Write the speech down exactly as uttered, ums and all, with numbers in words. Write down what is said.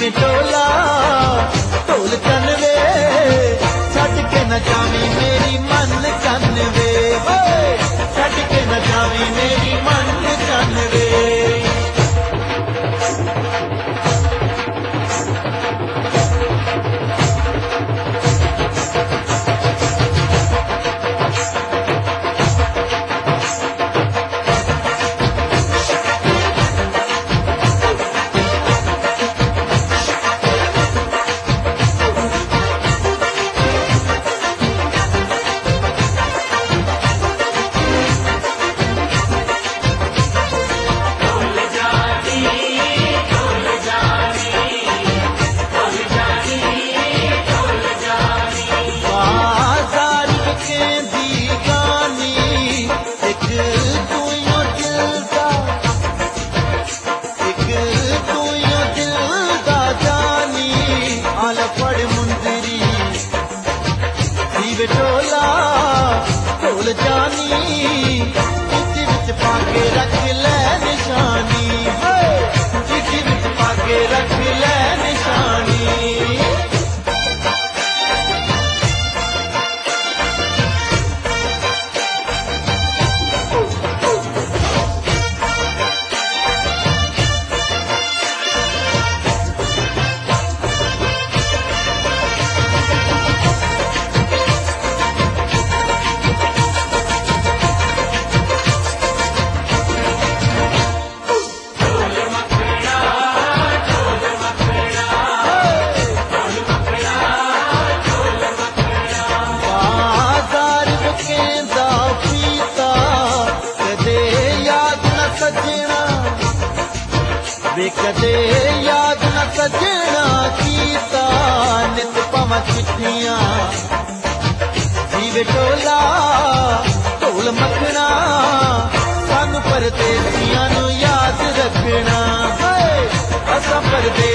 जिमें टोला ढोल कनवे छड़ के न जावी मेरी मन कनवे छड़ के न जावी मेरी मन कनवे। टोला ढोल जानी चिट्ठी विच पाके रख ले निशानी चिट्ठी विच पाके रख ले निशानी। वे कदे याद न सजना कीता नित पवा चिट्ठियां जीवे टोला ढोल मखना सानू परदेसियां नू याद रखना असा परदेसी